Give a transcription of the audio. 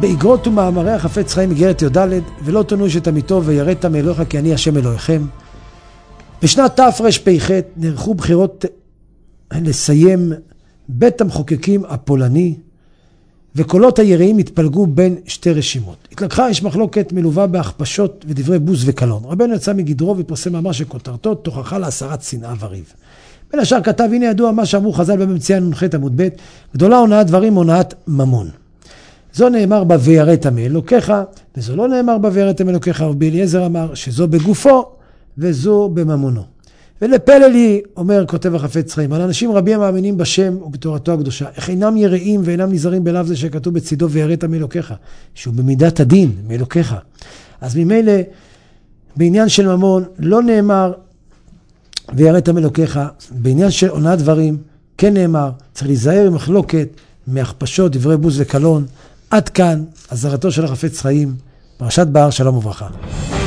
באגרות ומאמרי החפץ חיים איגרת י"ד, ולא תונו את עמיתו ויראת מאלוהיך כי אני השם אלוהיכם. בשנת תרפ"ח נערכו בחירות לסיים בית המחוקקים הפולני, וקולות היראים התפלגו בין שתי רשימות. התלקחה יש מחלוקת מלווה בהכפשות ודברי בוז וקלון. רבנו יצא מגדרו ופרסם מאמר שכותרתו תוכחה להסרת שנאה וריב. בין השאר כתב, הנה ידוע מה שאמרו חז"ל במציאה נ"ח עמוד ב', גדולה הונאת דברים הונאת ממון. זו נאמר בה ויראת מאלוקיך, וזו לא נאמר בה ויראת מאלוקיך. רבי אליעזר אמר שזו בגופו וזו בממונו. ולפלא לי, אומר כותב החפץ חיים, על אנשים רבים המאמינים בשם ובתורתו הקדושה, איך אינם יראים ואינם נזהרים בלאו זה שכתוב בצידו ויראת מאלוקיך, שהוא במידת הדין מאלוקיך. אז ממילא בעניין של ממון לא נאמר ויראת מאלוקיך, בעניין של הונאת דברים כן נאמר, צריך להיזהר במחלוקת מהכפשות, דברי בוז וקלון. עד כאן אזהרתו של החפץ חיים, פרשת בהר, שלום וברכה.